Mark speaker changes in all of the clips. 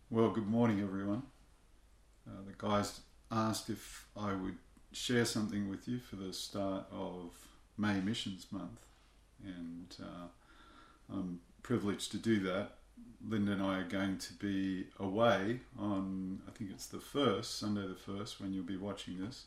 Speaker 1: Well, good morning, everyone. The guys asked if I would share something with you for the start of May Missions Month, and I'm privileged to do that. Linda and I are going to be away on, I think it's the 1st, Sunday the 1st, when you'll be watching this.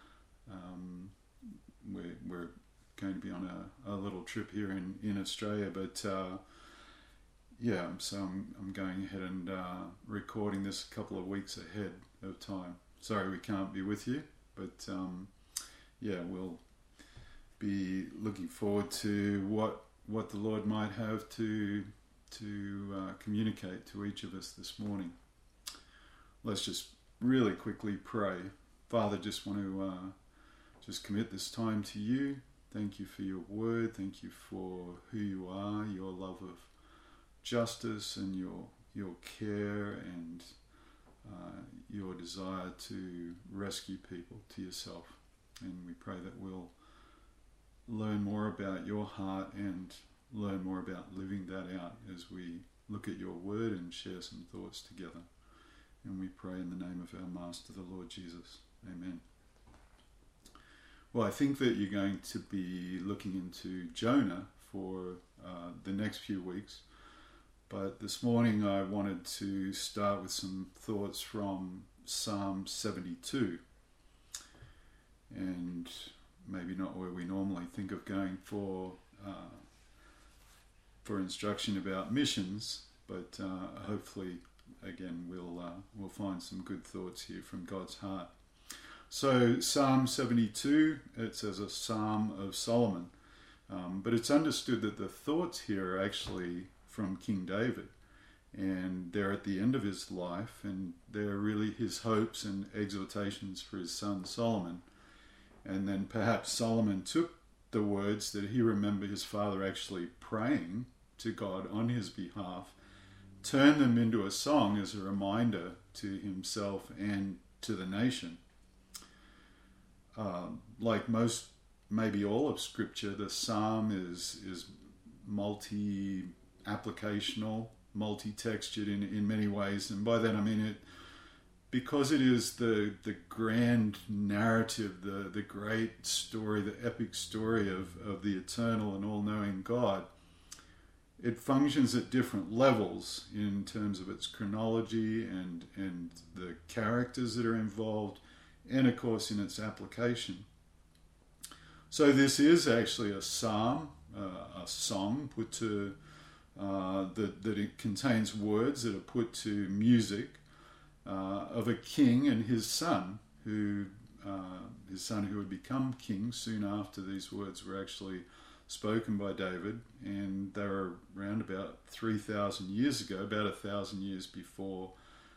Speaker 1: We're going to be on a little trip here in Australia, but yeah, so I'm going ahead and recording this a couple of weeks ahead of time. Sorry we can't be with you, but yeah, we'll be looking forward to what the Lord might have to communicate to each of us this morning. Let's just really quickly pray. Father, just want to just commit this time to you. Thank you for your word. Thank you for who you are, your love of justice and your care and your desire to rescue people to yourself. And we pray that we'll learn more about your heart and learn more about living that out as we look at your word and share some thoughts together. And we pray in the name of our Master, the Lord Jesus. Amen. Well, I think that you're going to be looking into Jonah for the next few weeks. But this morning I wanted to start with some thoughts from Psalm 72. And maybe not where we normally think of going for instruction about missions, but hopefully, again, we'll find some good thoughts here from God's heart. So Psalm 72, it's as a Psalm of Solomon. But it's understood that the thoughts here are actually from King David, and they're at the end of his life, and they're really his hopes and exhortations for his son Solomon. And then perhaps Solomon took the words that he remembered his father actually praying to God on his behalf, turned them into a song as a reminder to himself and to the nation. Like most, maybe all of Scripture, the psalm is multi-applicational, multi-textured in many ways. And by that I mean it, because it is the grand narrative, the great story, the epic story of the eternal and all-knowing God, it functions at different levels in terms of its chronology and the characters that are involved, and of course in its application. So this is actually a psalm, a song put to that it contains words that are put to music of a king and his son who would become king soon after these words were actually spoken by David, and they were around about 3,000 years ago, about 1,000 years before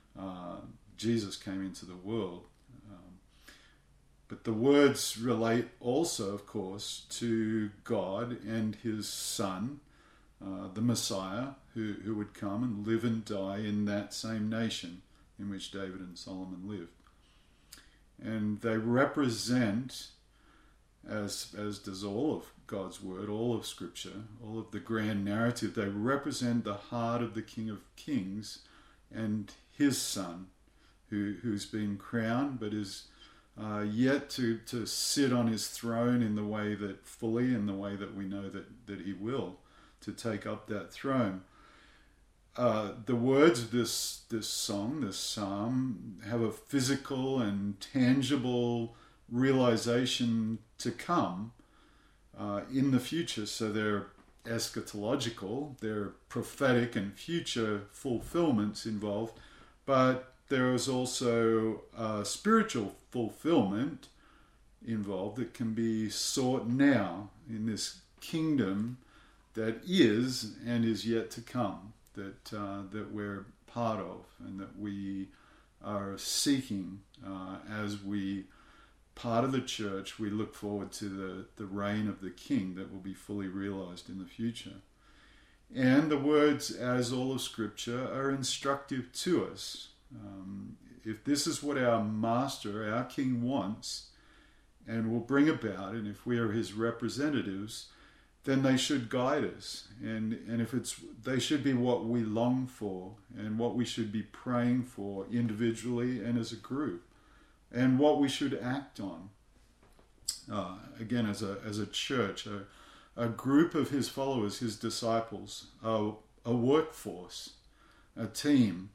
Speaker 1: Jesus came into the world. But the words relate also, of course, to God and his son, the Messiah, who would come and live and die in that same nation in which David and Solomon lived. And they represent, as does all of God's word, all of Scripture, all of the grand narrative, they represent the heart of the King of Kings and his son, who's been crowned but is yet to sit on his throne in the way that fully, in the way that we know that he will, to take up that throne. The words of this song, this psalm, have a physical and tangible realization to come in the future. So they're eschatological, they're prophetic and future fulfillments involved, but there is also a spiritual fulfillment involved that can be sought now in this kingdom that is and is yet to come, that we're part of and that we are seeking as we, part of the church, we look forward to the reign of the King that will be fully realized in the future. And the words, as all of Scripture, are instructive to us. If this is what our Master, our King wants and will bring about, and if we are his representatives, then they should guide us. And if they should be what we long for and what we should be praying for individually and as a group, and what we should act on. Again, as a church, a group of his followers, his disciples, a workforce, a team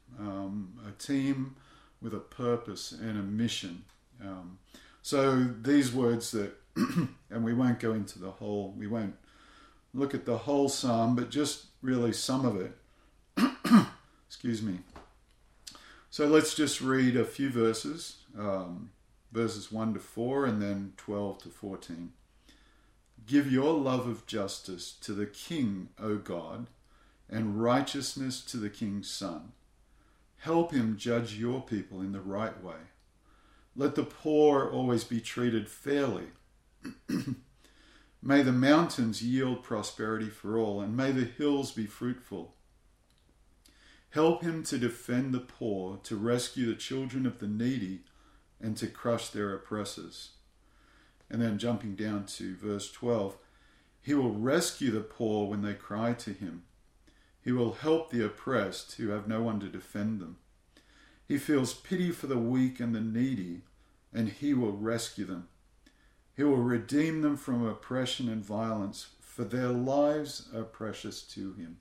Speaker 1: with a purpose and a mission. So these words that, and we won't go into we won't look at the whole psalm, but just really some of it. Excuse me. So let's just read a few verses, verses 1 to 4 and then 12 to 14. Give your love of justice to the King, O God, and righteousness to the King's Son. Help him judge your people in the right way. Let the poor always be treated fairly. May the mountains yield prosperity for all, and may the hills be fruitful. Help him to defend the poor, to rescue the children of the needy, and to crush their oppressors. And then jumping down to verse 12, he will rescue the poor when they cry to him. He will help the oppressed who have no one to defend them. He feels pity for the weak and the needy, and he will rescue them. He will redeem them from oppression and violence, for their lives are precious to him.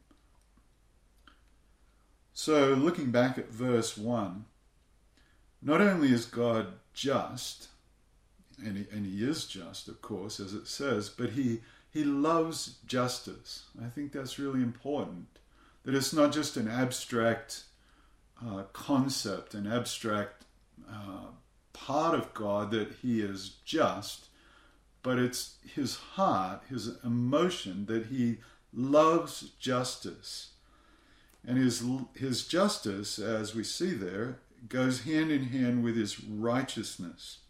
Speaker 1: So looking back at verse 1, not only is God just, and he is just, of course, as it says, but he loves justice. I think that's really important, that it's not just an abstract concept, an abstract part of God that he is just, but it's his heart, his emotion, that he loves justice. And his justice, as we see there, goes hand in hand with his righteousness.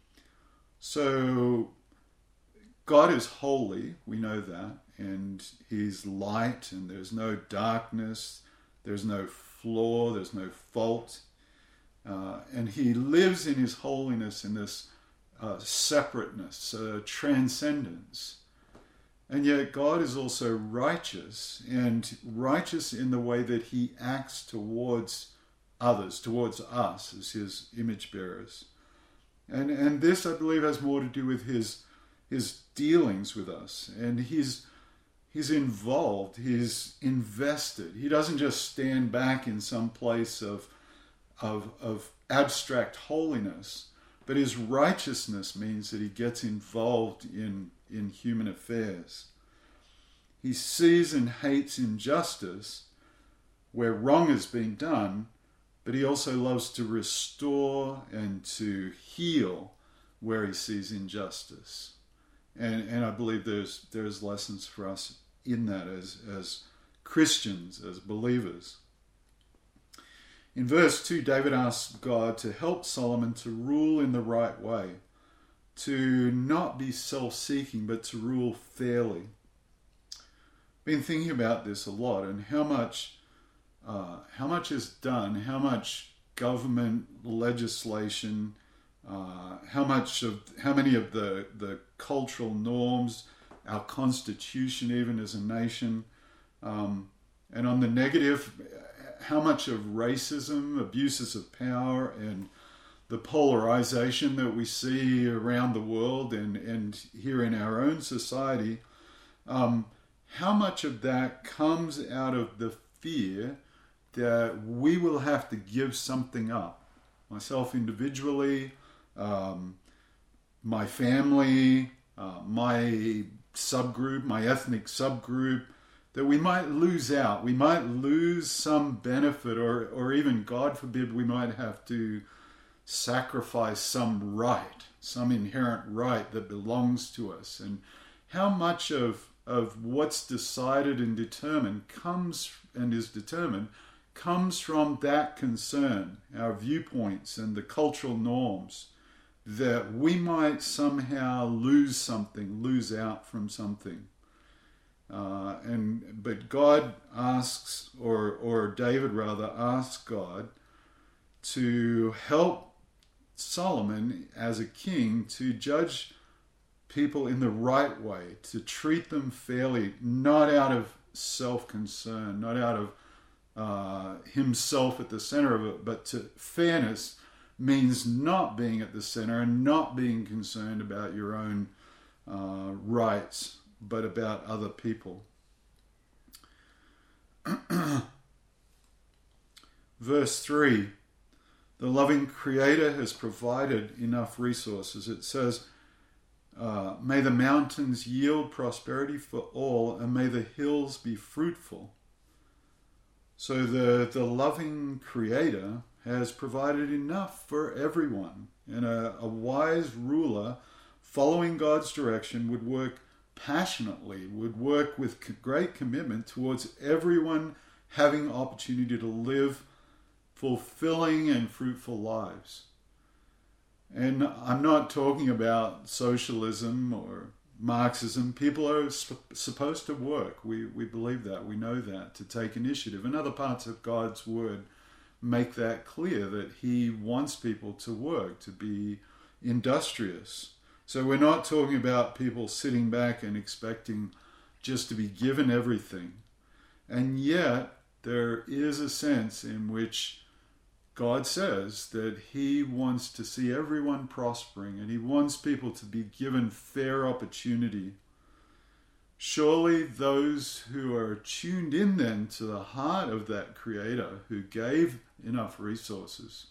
Speaker 1: So God is holy, we know that, and he's light, and there's no darkness, there's no flaw, there's no fault. And he lives in his holiness, in this separateness, transcendence. And yet God is also righteous, and righteous in the way that he acts towards others, towards us as his image bearers. And this, I believe, has more to do with his dealings with us. And he's involved, he's invested. He doesn't just stand back in some place of abstract holiness, but his righteousness means that he gets involved in human affairs. He sees and hates injustice where wrong has been done, but he also loves to restore and to heal where he sees injustice. And I believe there's lessons for us in that as Christians, as believers. In verse 2, David asks God to help Solomon to rule in the right way, to not be self-seeking, but to rule fairly. Been thinking about this a lot, and how much is done, how much government legislation, how many of the cultural norms, our constitution even as a nation, and on the negative, how much of racism, abuses of power, and the polarization that we see around the world and here in our own society, how much of that comes out of the fear that we will have to give something up, myself individually, my family, my subgroup, my ethnic subgroup, that we might lose out. We might lose some benefit, or even, God forbid, we might have to sacrifice some right, some inherent right that belongs to us. And how much of what's decided and determined comes from that concern, our viewpoints and the cultural norms, that we might somehow lose something, lose out from something. But God asks, or David rather asks God to help Solomon as a king to judge people in the right way, to treat them fairly, not out of self-concern, not out of himself at the center of it, but to fairness means not being at the center and not being concerned about your own rights, but about other people. Verse 3, the loving Creator has provided enough resources. It says, may the mountains yield prosperity for all, and may the hills be fruitful. So the loving Creator has provided enough for everyone. And a wise ruler following God's direction would work passionately, would work with great commitment towards everyone having opportunity to live fulfilling and fruitful lives. And I'm not talking about socialism or Marxism. People are supposed to work. We believe that. We know that, to take initiative. And other parts of God's word make that clear, that he wants people to work, to be industrious. So we're not talking about people sitting back and expecting just to be given everything. And yet, there is a sense in which God says that he wants to see everyone prospering, and he wants people to be given fair opportunity. Surely those who are tuned in then to the heart of that Creator who gave enough resources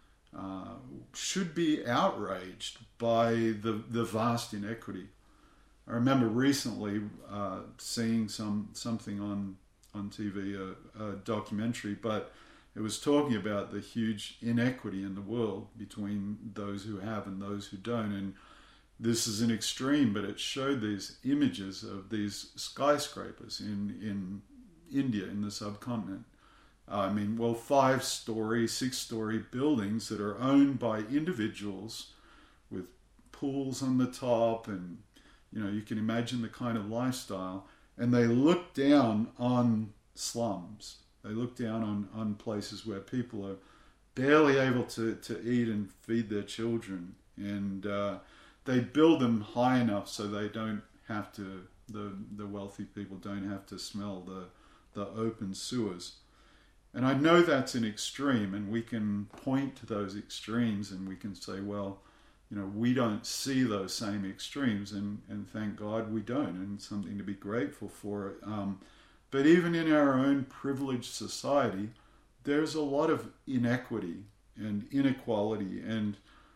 Speaker 1: should be outraged by the vast inequity. I remember recently seeing something on TV, a documentary, but it was talking about the huge inequity in the world between those who have and those who don't. And this is an extreme, but it showed these images of these skyscrapers in India, in the subcontinent. 5-story, 6-story buildings that are owned by individuals with pools on the top, and you can imagine the kind of lifestyle. And they look down on slums. They look down on places where people are barely able to eat and feed their children. And they build them high enough so they don't have to, the wealthy people don't have to smell the open sewers. And I know that's an extreme, and we can point to those extremes and we can say, well, we don't see those same extremes, and thank God we don't, and it's something to be grateful for. But even in our own privileged society, there's a lot of inequity and inequality. And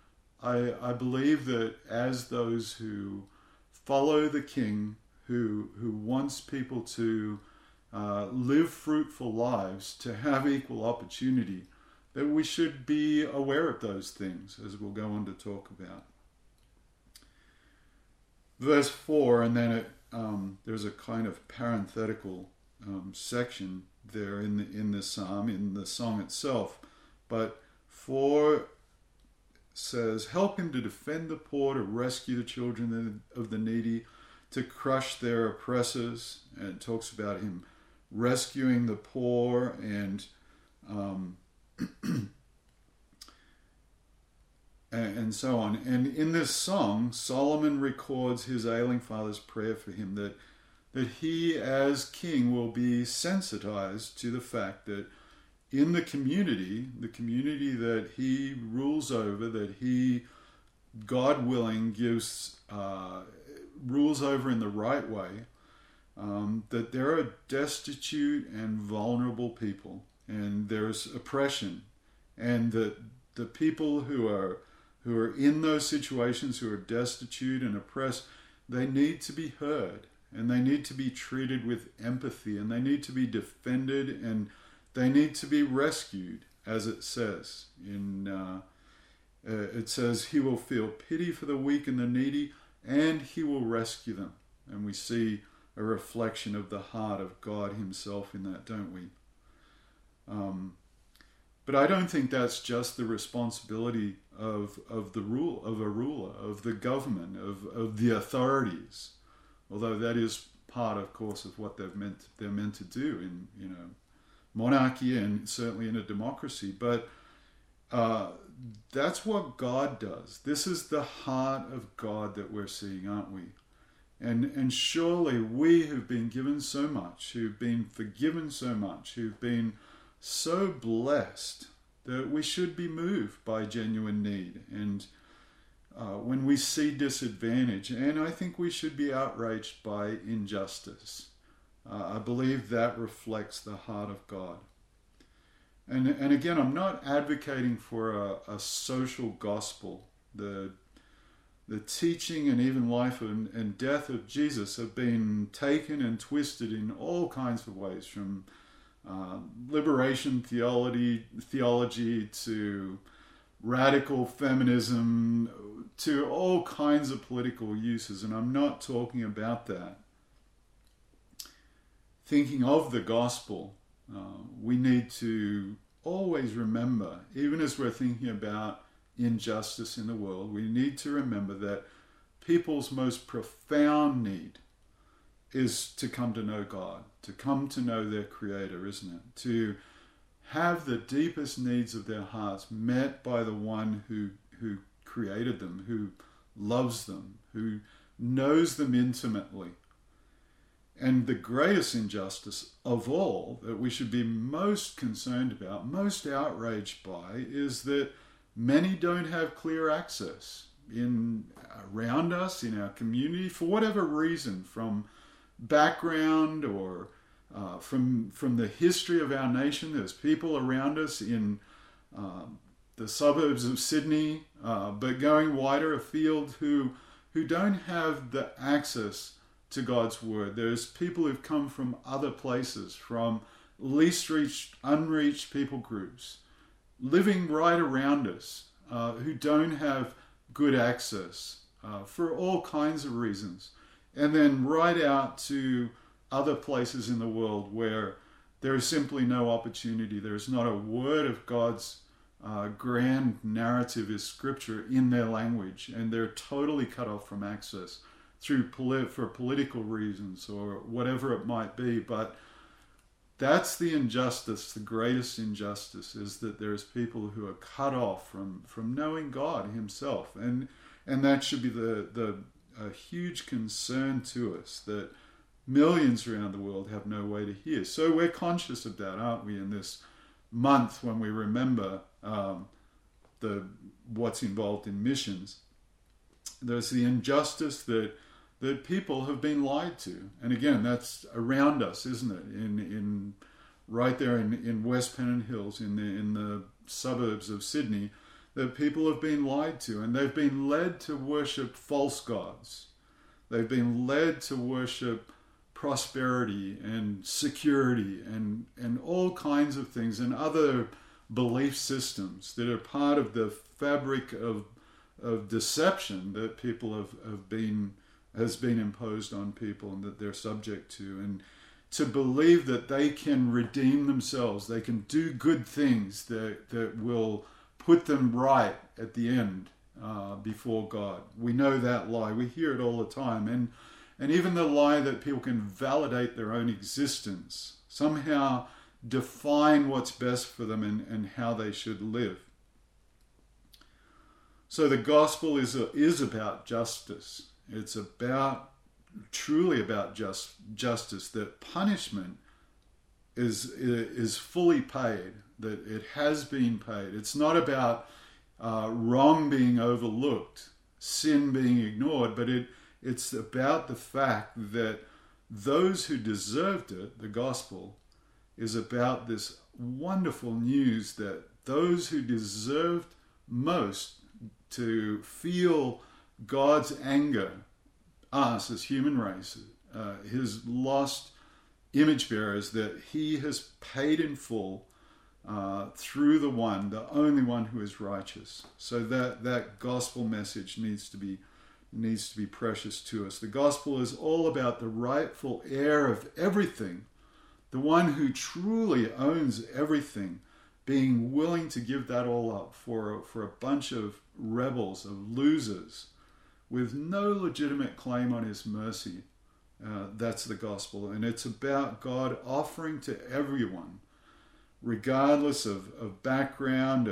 Speaker 1: I believe that as those who follow the King, who wants people to live fruitful lives, to have equal opportunity, that we should be aware of those things, as we'll go on to talk about. Verse 4, and then there's a kind of parenthetical section there in the psalm, in the song itself. But 4 says, help him to defend the poor, to rescue the children of the needy, to crush their oppressors. And it talks about him rescuing the poor and and so on. And in this song, Solomon records his ailing father's prayer for him, that he as king will be sensitized to the fact that in the community that he rules over, that he, God willing, gives rules over in the right way, that there are destitute and vulnerable people, and there's oppression, and that the people who are in those situations, who are destitute and oppressed, they need to be heard, and they need to be treated with empathy, and they need to be defended, and they need to be rescued, as it says. It says, he will feel pity for the weak and the needy, and he will rescue them. And we see a reflection of the heart of God himself in that, don't we? But I don't think that's just the responsibility of a ruler, of the government, of the authorities. Although that is part, of course, of what they're meant to do in monarchy and certainly in a democracy. But uh, that's what God does. This is the heart of God that we're seeing, aren't we? And surely we who've been given so much, who've been forgiven so much, who've been so blessed, that we should be moved by genuine need. And when we see disadvantage, and I think we should be outraged by injustice. I believe that reflects the heart of God. And again, I'm not advocating for a social gospel. The teaching and even life and death of Jesus have been taken and twisted in all kinds of ways, from liberation theology to radical feminism to all kinds of political uses. And I'm not talking about that. Thinking of the gospel, we need to always remember, even as we're thinking about injustice in the world, we need to remember that people's most profound need is to come to know God, to come to know their Creator, isn't it? To have the deepest needs of their hearts met by the one who created them, who loves them, who knows them intimately. And the greatest injustice of all that we should be most concerned about, most outraged by, is that many don't have clear access around us, in our community, for whatever reason, from background or from the history of our nation. There's people around us in the suburbs of Sydney, but going wider afield, who don't have the access to God's Word. There's people who've come from other places, from least reached, unreached people groups, living right around us, who don't have good access for all kinds of reasons. And then right out to other places in the world where there is simply no opportunity. There is not a word of God's grand narrative is Scripture in their language, and they're totally cut off from access for political reasons or whatever it might be. But that's the injustice, the greatest injustice, is that there's people who are cut off from knowing God Himself. And that should be a huge concern to us, that millions around the world have no way to hear. So we're conscious of that, aren't we, in this month when we remember what's involved in missions. There's the injustice that people have been lied to. And again, that's around us, isn't it? In right there in West Pennant Hills, in the suburbs of Sydney, that people have been lied to, and they've been led to worship false gods. They've been led to worship prosperity and security and all kinds of things, and other belief systems that are part of the fabric of deception that people has been imposed on people and that they're subject to. And to believe that they can redeem themselves, they can do good things that will put them right at the end before God. We know that lie. We hear it all the time. And even the lie that people can validate their own existence, somehow define what's best for them and how they should live. So the gospel is about justice. It's truly about justice, that punishment is fully paid, that it has been paid. It's not about wrong being overlooked, sin being ignored, but it's about the fact that those who deserved it, the gospel, is about this wonderful news that those who deserved most to feel God's anger, us as human race, His lost image bearers, that He has paid in full through the only one who is righteous. So that gospel message needs to be precious to us. The gospel is all about the rightful heir of everything, the one who truly owns everything, being willing to give that all up for a bunch of rebels, of losers, with no legitimate claim on His mercy. That's the gospel. And it's about God offering to everyone, regardless of background,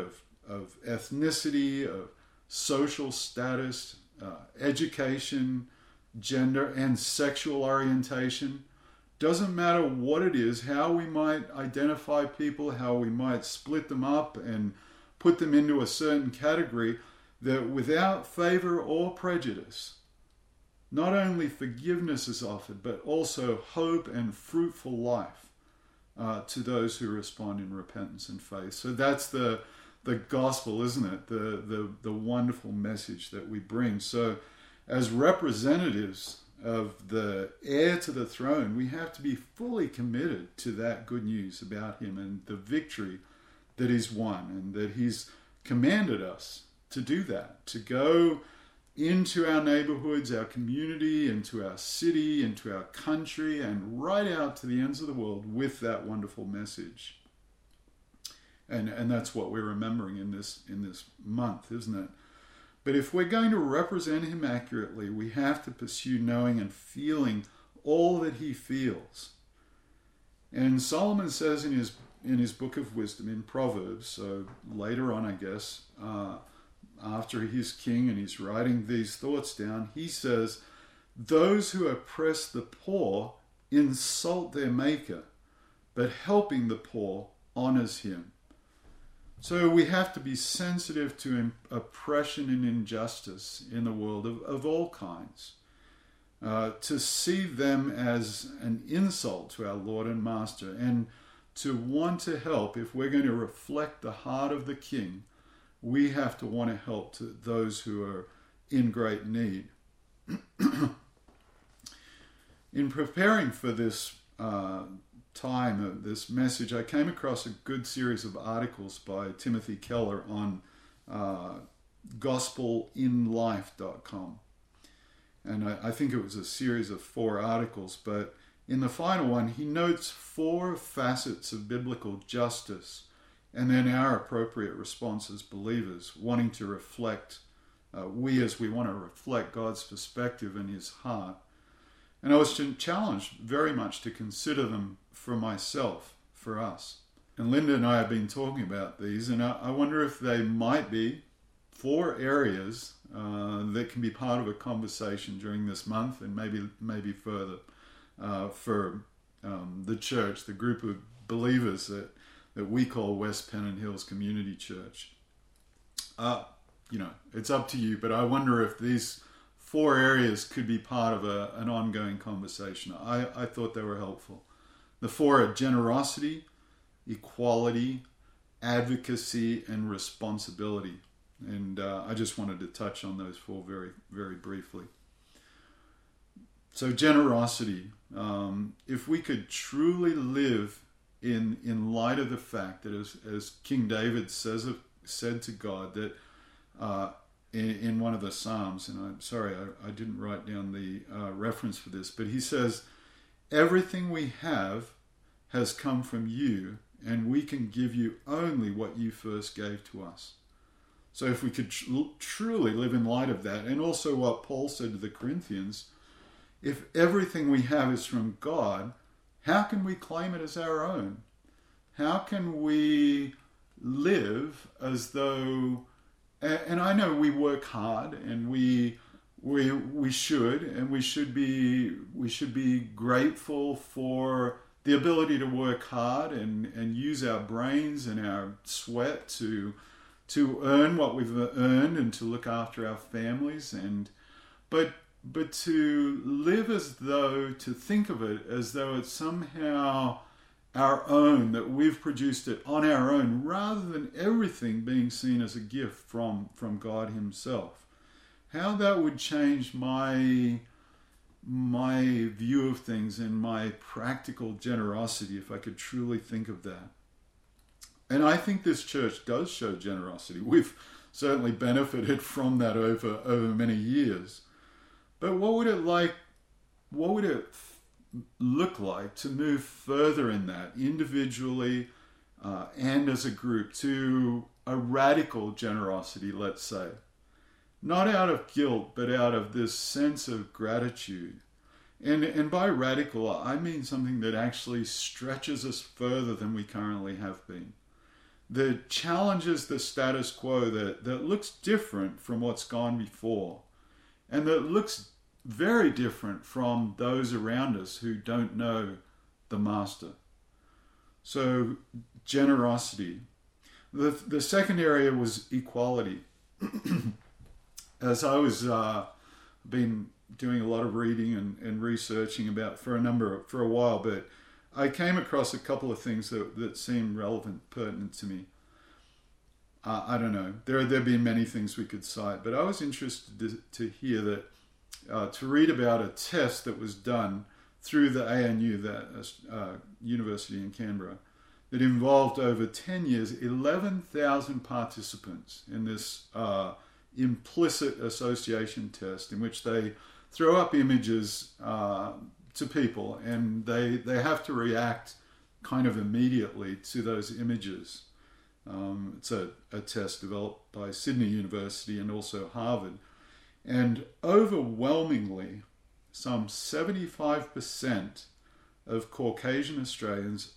Speaker 1: of ethnicity, of social status, education, gender, and sexual orientation. Doesn't matter what it is, how we might identify people, how we might split them up and put them into a certain category, that without favor or prejudice, not only forgiveness is offered, but also hope and fruitful life to those who respond in repentance and faith. So that's the gospel, isn't it? The wonderful message that we bring. So as representatives of the heir to the throne, we have to be fully committed to that good news about him and the victory that he's won, and that he's commanded us to do that, to go into our neighborhoods, our community, into our city, into our country, and right out to the ends of the world with that wonderful message. And that's what we're remembering in this month, isn't it? But if we're going to represent him accurately, we have to pursue knowing and feeling all that he feels. And Solomon says in his book of wisdom, in Proverbs, so later on, I guess, after he's king and he's writing these thoughts down, he says, those who oppress the poor insult their maker, but helping the poor honors him. So we have to be sensitive to oppression and injustice in the world of all kinds. To see them as an insult to our Lord and Master, and to want to help. If we're going to reflect the heart of the King, we have to want to help to those who are in great need. In preparing for this time of this message, I came across a good series of articles by Timothy Keller on gospelinlife.com. And I think it was a series of 4 articles, but in the final one, he notes 4 facets of biblical justice, and then our appropriate response as believers, wanting to reflect, as we want to reflect God's perspective and his heart. And I was challenged very much to consider them for myself, for us. And Linda and I have been talking about these, and I wonder if they might be 4 areas that can be part of a conversation during this month, and maybe further for the church, the group of believers that we call West Pennant Hills Community Church. It's up to you, but I wonder if these 4 areas could be part of an ongoing conversation. I thought they were helpful. The 4 are generosity, equality, advocacy, and responsibility. And I just wanted to touch on those 4 very, very briefly. So generosity. If we could truly live in light of the fact that, as King David said to God, that in one of the Psalms, and I'm sorry, I didn't write down the reference for this, but he says, everything we have has come from you, and we can give you only what you first gave to us. So if we could truly live in light of that, and also what Paul said to the Corinthians, if everything we have is from God, how can we claim it as our own? How can we live as though, and I know we work hard, and we should be grateful for the ability to work hard and use our brains and our sweat to earn what we've earned and to look after our families, but to live to think of it as though it's somehow our own, that we've produced it on our own, rather than everything being seen as a gift from God himself. How that would change my view of things and my practical generosity if I could truly think of that. And I think this church does show generosity. We've certainly benefited from that over many years. But what would it look like to move further in that, individually and as a group, to a radical generosity, let's say? Not out of guilt, but out of this sense of gratitude. And by radical, I mean something that actually stretches us further than we currently have been. that challenges the status quo, that looks different from what's gone before, and that looks very different from those around us who don't know the Master. So, generosity. The second area was equality. As I was been doing a lot of reading and researching about for a while, but I came across a couple of things that seemed relevant, pertinent to me. I don't know. There've been many things we could cite, but I was interested to hear that, to read about a test that was done through the ANU, that University in Canberra, that involved over 10 years, 11,000 participants in this implicit association test, in which they throw up images to people, and they have to react kind of immediately to those images. It's a test developed by Sydney University and also Harvard. And overwhelmingly, some 75% of Caucasian Australians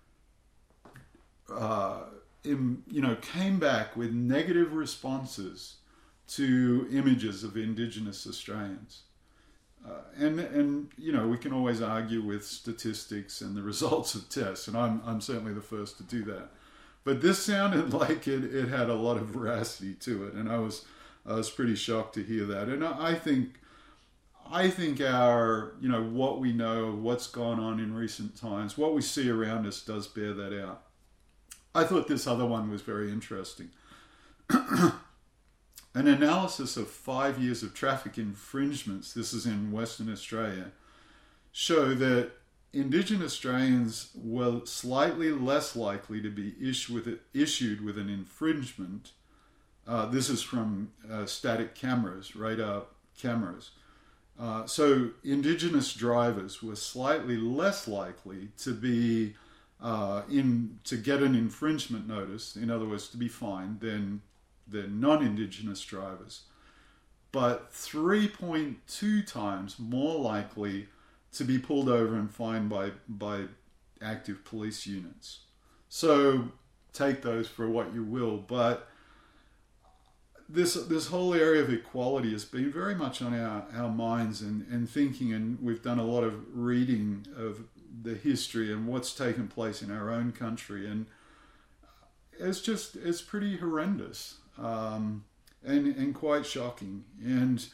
Speaker 1: came back with negative responses to images of Indigenous Australians. And we can always argue with statistics and the results of tests, and I'm certainly the first to do that. But this sounded like it had a lot of veracity to it, and I was pretty shocked to hear that. And I think our, what we know, what's gone on in recent times, what we see around us does bear that out. I thought this other one was very interesting. An analysis of 5 years of traffic infringements, this is in Western Australia, show that Indigenous Australians were slightly less likely to be issued with an infringement. This is from static cameras, radar cameras. So Indigenous drivers were slightly less likely to be to get an infringement notice, in other words, to be fined, than non-Indigenous drivers, but 3.2 times more likely to be pulled over and fined by active police units. So take those for what you will, but this whole area of equality has been very much on our minds and thinking, and we've done a lot of reading of the history and what's taken place in our own country, and it's pretty horrendous. And quite shocking. And,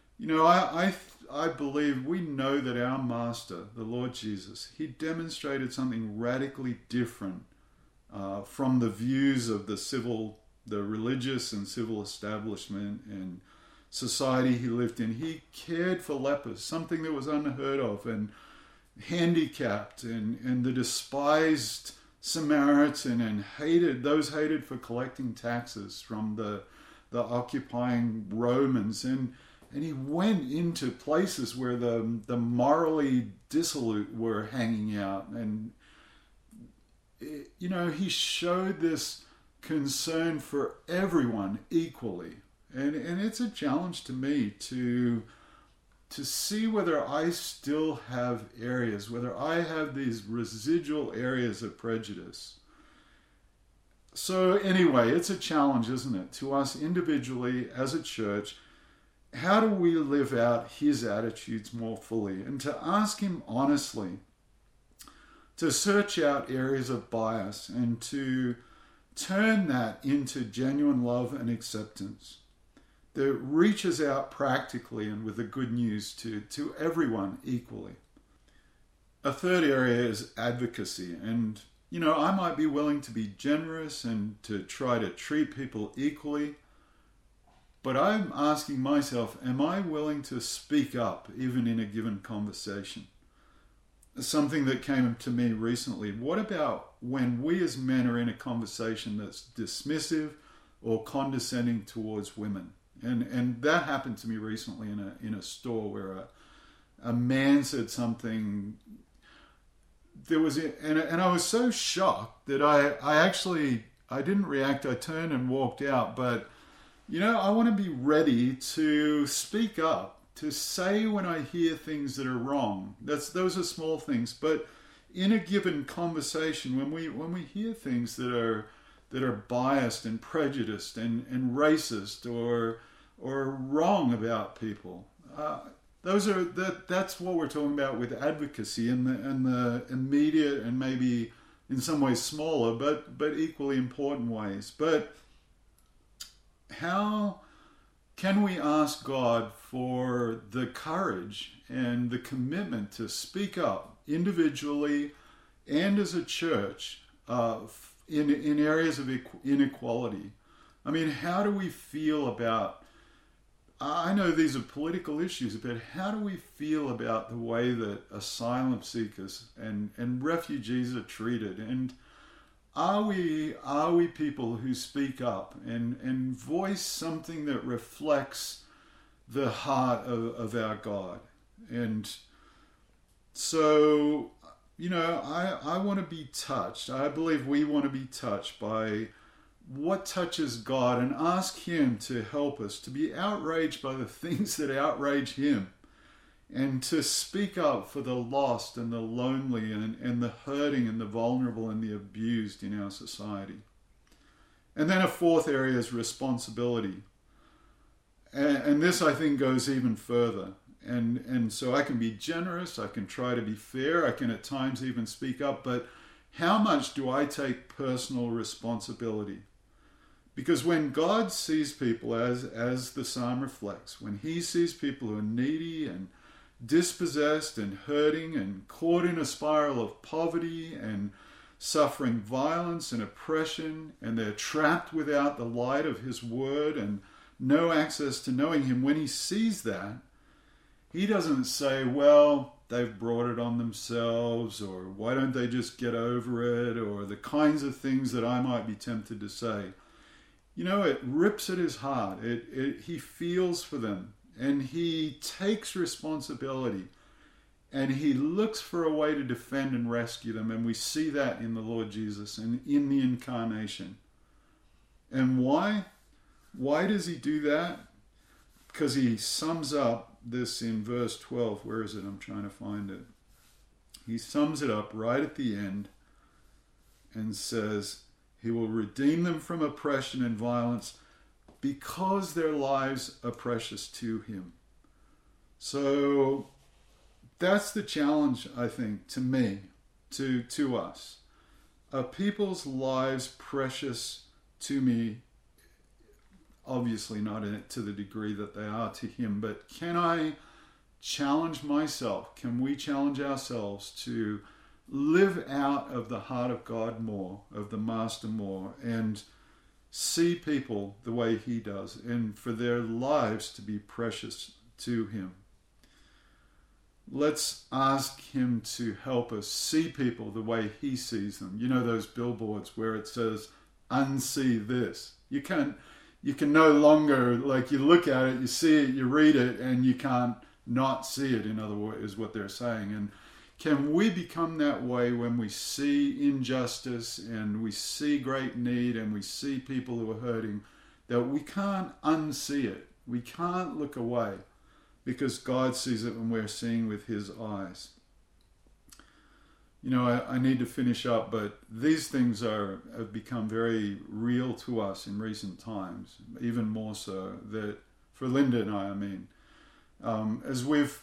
Speaker 1: I believe we know that our Master, the Lord Jesus, he demonstrated something radically different from the views of the religious and civil establishment and society he lived in. He cared for lepers, something that was unheard of, and handicapped, and the despised Samaritan, and hated for collecting taxes from the occupying Romans, and he went into places where the morally dissolute were hanging out, and he showed this concern for everyone equally, and it's a challenge to me to see whether I still have areas, whether I have these residual areas of prejudice. So anyway, it's a challenge, isn't it, to us individually as a church. How do we live out his attitudes more fully? And to ask him honestly, to search out areas of bias and to turn that into genuine love and acceptance that reaches out practically and with the good news to everyone equally. A third area is advocacy. And, I might be willing to be generous and to try to treat people equally, but I'm asking myself, am I willing to speak up even in a given conversation? Something that came to me recently, what about when we as men are in a conversation that's dismissive or condescending towards women? And that happened to me recently in a store where a man said something. And I was so shocked that I didn't react. I turned and walked out. But I want to be ready to speak up, to say when I hear things that are wrong. Those are small things, but in a given conversation, when we hear things that that are biased and prejudiced and racist or wrong about people. That's what we're talking about with advocacy and the immediate and maybe in some ways smaller but equally important ways. But how can we ask God for the courage and the commitment to speak up individually and as a church in areas of inequality? I mean, how do we feel about, I know these are political issues, but how do we feel about the way that asylum seekers and refugees are treated? And are we people who speak up and voice something that reflects the heart of our God? And so, I want to be touched. I believe we want to be touched by what touches God and ask Him to help us to be outraged by the things that outrage Him and to speak up for the lost and the lonely and the hurting and the vulnerable and the abused in our society. And then a fourth area is responsibility. And this, I think, goes even further. And so I can be generous, I can try to be fair, I can at times even speak up, but how much do I take personal responsibility? Because when God sees people, as the psalm reflects, when He sees people who are needy and dispossessed and hurting and caught in a spiral of poverty and suffering violence and oppression, and they're trapped without the light of His word and no access to knowing Him, when He sees that, He doesn't say, well, they've brought it on themselves, or why don't they just get over it, or the kinds of things that I might be tempted to say. It rips at His heart. He feels for them, and He takes responsibility, and He looks for a way to defend and rescue them, and we see that in the Lord Jesus and in the incarnation. And why? Why does He do that? Because He sums up this in verse 12. Where is it? I'm trying to find it. He sums it up right at the end and says, He will redeem them from oppression and violence because their lives are precious to Him. So that's the challenge, I think, to me, to us. Are people's lives precious to me? Obviously not to the degree that they are to Him, but can I challenge myself? Can we challenge ourselves to live out of the heart of God more, of the Master more, and see people the way He does, and for their lives to be precious to Him? Let's ask Him to help us see people the way He sees them. Those billboards where it says, unsee this. You can no longer, you look at it, you see it, you read it, and you can't not see it, in other words, is what they're saying. And can we become that way when we see injustice and we see great need and we see people who are hurting, that we can't unsee it. We can't look away because God sees it when we're seeing with His eyes. I need to finish up, but these things have become very real to us in recent times, even more so, that for Linda and I mean. As we've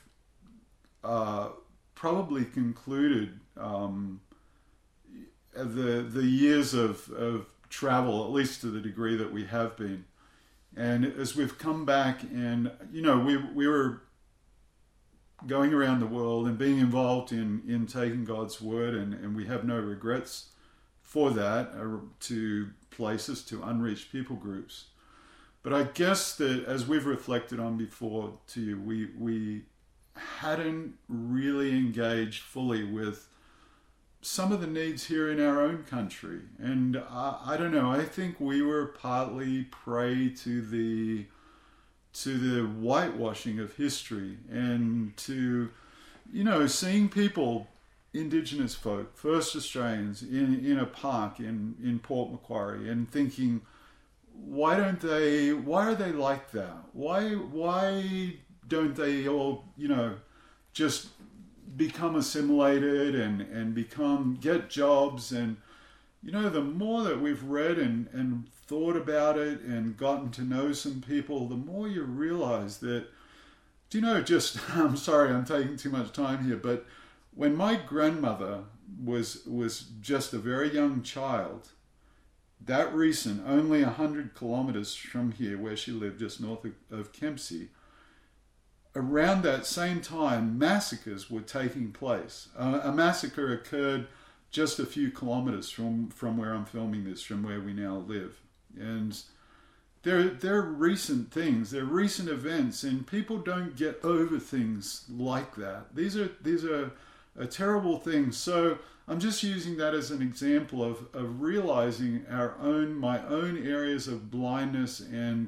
Speaker 1: probably concluded the years of travel, at least to the degree that we have been, and as we've come back and, we were going around the world and being involved in taking God's word, and we have no regrets for that, to places, to unreached people groups. But I guess that as we've reflected on before to you, we hadn't really engaged fully with some of the needs here in our own country. And I don't know, I think we were partly prey to the whitewashing of history and to, seeing people, Indigenous folk, First Australians in a park in Port Macquarie, and thinking, why are they like that? Why don't they all, just become assimilated and get jobs? And, you know, the more that we've read and thought about it and gotten to know some people, the more you realize that, do you know, just, I'm sorry, I'm taking too much time here, but when my grandmother was just a very young child, that recent, only 100 kilometers from here, where she lived, just north of Kempsey, around that same time, massacres were taking place. A massacre occurred just a few kilometers from where I'm filming this, from where we now live. And they're recent things, they're recent events, and people don't get over things like that. These are terrible things. So I'm just using that as an example of realizing my own areas of blindness and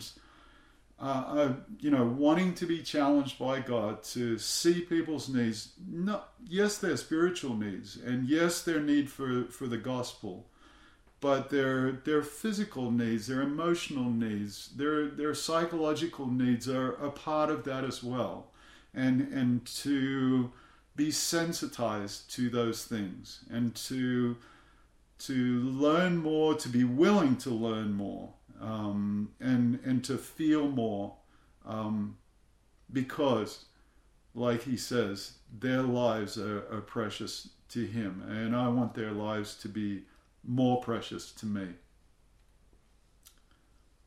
Speaker 1: wanting to be challenged by God to see people's needs. No, yes, their spiritual needs, and yes, their need for the gospel, but their physical needs, their emotional needs, their psychological needs are a part of that as well, and to be sensitized to those things, and to learn more, to be willing to learn more. And to feel more, because, like he says, their lives are precious to him, and I want their lives to be more precious to me.